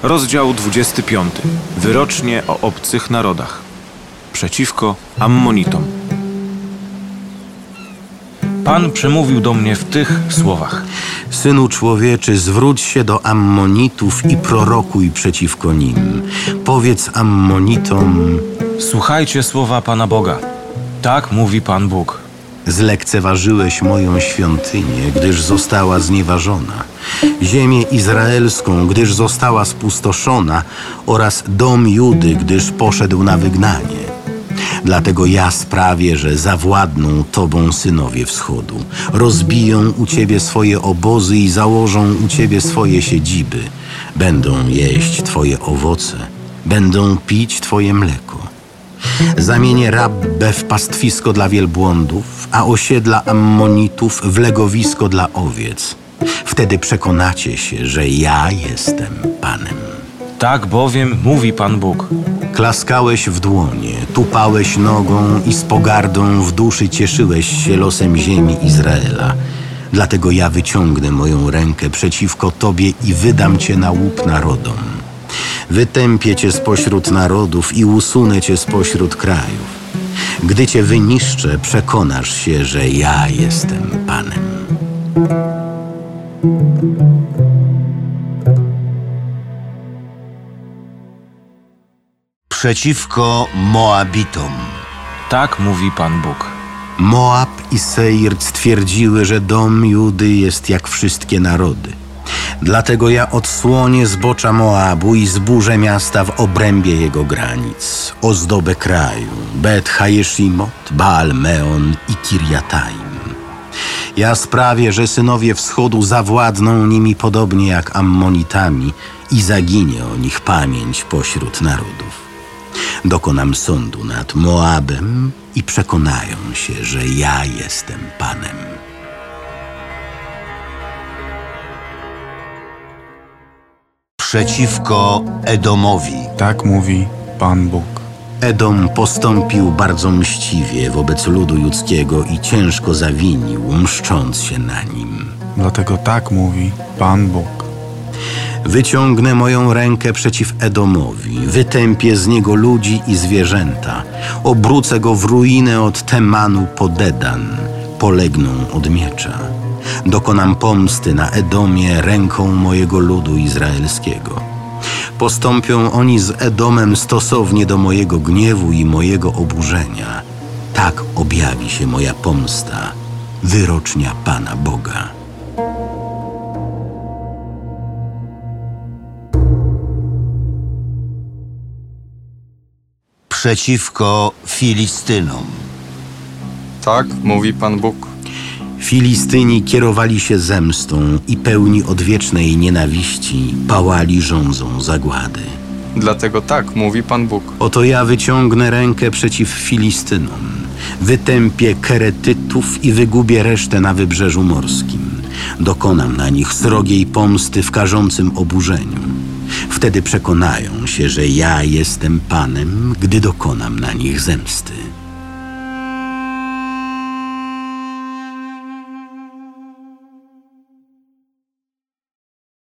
Rozdział 25. Wyrocznie o obcych narodach. Przeciwko Ammonitom. Pan przemówił do mnie w tych słowach. Synu człowieczy, zwróć się do Ammonitów i prorokuj przeciwko nim. Powiedz Ammonitom: Słuchajcie słowa Pana Boga. Tak mówi Pan Bóg. zlekceważyłeś moją świątynię, gdyż została znieważona, ziemię izraelską, gdyż została spustoszona, oraz dom Judy, gdyż poszedł na wygnanie. Dlatego ja sprawię, że zawładną tobą synowie wschodu. Rozbiją u ciebie swoje obozy i założą u ciebie swoje siedziby. Będą jeść twoje owoce, będą pić twoje mleko. Zamienię Rabbę w pastwisko dla wielbłądów, a osiedla Ammonitów w legowisko dla owiec. Wtedy przekonacie się, że ja jestem Panem. Tak bowiem mówi Pan Bóg. Klaskałeś w dłonie, tupałeś nogą i z pogardą w duszy cieszyłeś się losem ziemi Izraela. Dlatego ja wyciągnę moją rękę przeciwko tobie i wydam cię na łup narodom. Wytępię cię spośród narodów i usunę cię spośród krajów. Gdy cię wyniszczę, przekonasz się, że ja jestem Panem. Przeciwko Moabitom. Tak mówi Pan Bóg. Moab i Seir stwierdziły, że dom Judy jest jak wszystkie narody. Dlatego ja odsłonię zbocza Moabu i zburzę miasta w obrębie jego granic, ozdobę kraju, Bet-Hajeszimot, Baal-Meon i Kirjataim. Ja sprawię, że synowie wschodu zawładną nimi podobnie jak Ammonitami i zaginie o nich pamięć pośród narodów. Dokonam sądu nad Moabem i przekonają się, że ja jestem Panem. Przeciwko Edomowi. Tak mówi Pan Bóg. Edom postąpił bardzo mściwie wobec ludu judzkiego i ciężko zawinił, mszcząc się na nim. Dlatego tak mówi Pan Bóg. Wyciągnę moją rękę przeciw Edomowi, wytępię z niego ludzi i zwierzęta, obrócę go w ruinę od Temanu po Dedan, polegną od miecza. Dokonam pomsty na Edomie ręką mojego ludu izraelskiego. Postąpią oni z Edomem stosownie do mojego gniewu i mojego oburzenia. Tak objawi się moja pomsta, wyrocznia Pana Boga. Przeciwko Filistynom. Tak mówi Pan Bóg. Filistyni kierowali się zemstą i pełni odwiecznej nienawiści pałali żądzą zagłady. Dlatego tak mówi Pan Bóg. Oto ja wyciągnę rękę przeciw Filistynom, wytępię Keretytów i wygubię resztę na wybrzeżu morskim. Dokonam na nich srogiej pomsty w karzącym oburzeniu. Wtedy przekonają się, że ja jestem Panem, gdy dokonam na nich zemsty.